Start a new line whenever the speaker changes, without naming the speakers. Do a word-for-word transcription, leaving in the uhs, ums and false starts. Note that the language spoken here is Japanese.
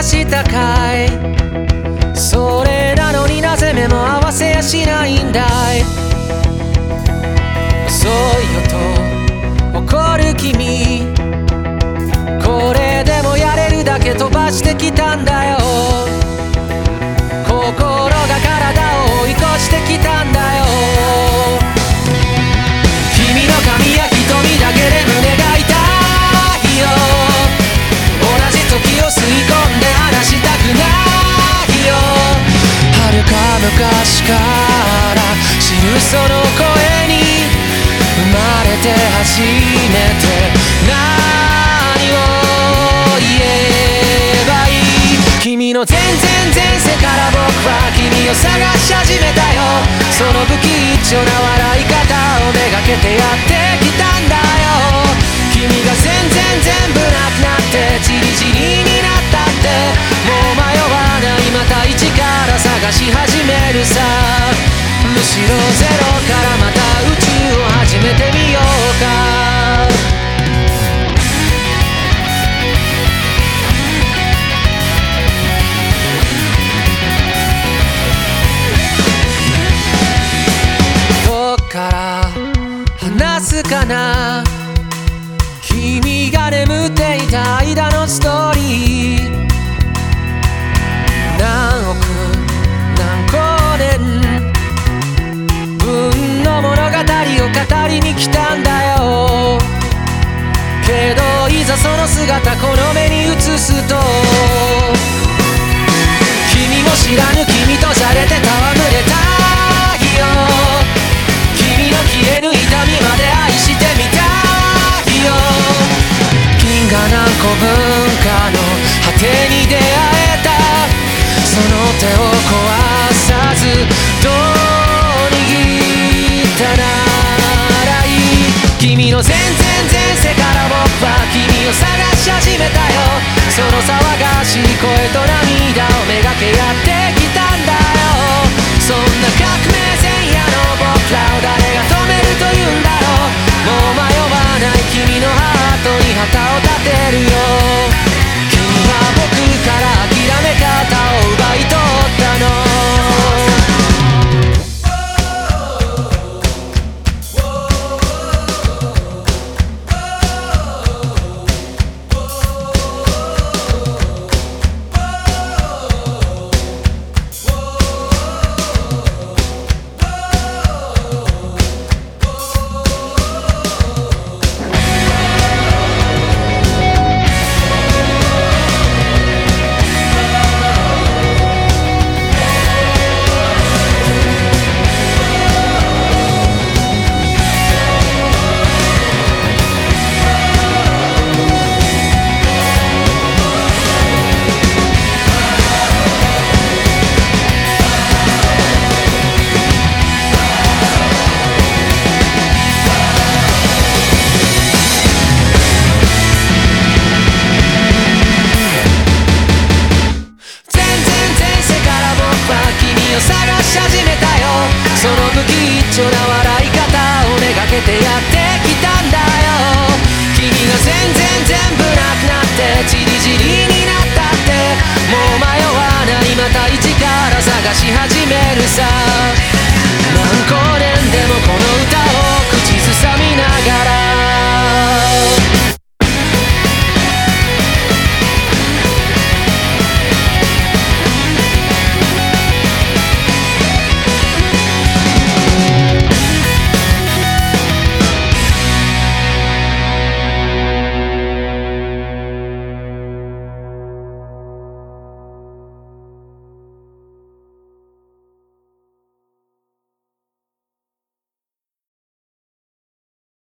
したかい。それなのになぜ目も合わせやしないんだい。遅いよと怒る君、これでもやれるだけ飛ばしてきたんだよ。心が体を追い越してきたんだよ。君の髪や瞳だけで胸が痛いよ。同じ時を吸い込んで話したくないよ。遥か昔から知るその声に生まれて初めて何を言えばいい。君の全然前世から僕は君を探し始めたよ。その不吉祥な笑い方をめがけてやってきたんだよ。君が全然全部なくなってチリチリになったって、もう迷わない、また一から探し始めるさ。むしろゼロからまた宇宙を始めてみようか。どっから話すかな、君が眠っていた間のストーリー。何億何光年分の物語を語りに来たんだよ。けどいざその姿この目に映すと、君も知らぬ君とじゃれて戯れたいよ。君の消えぬ痛みまで愛してみたいよ。銀河何個分かの果てに出会えた、その手を壊さずどう握ったならいい。君の全然前世から僕は君を探し始めたよ。その騒がしい声と涙をめがけやってきたんだよ。そんな革命前夜の僕らを誰が止めるというんだろう。もう迷わない君のハートに旗を立てるよ。君は僕から諦め方を奪い取ったの。探し始めたよ。その不吉祥な笑い方をめがけてやってきたんだよ。君が全然全部なくなってチリチリになったって、もう迷わない、また一から探し始めるさ。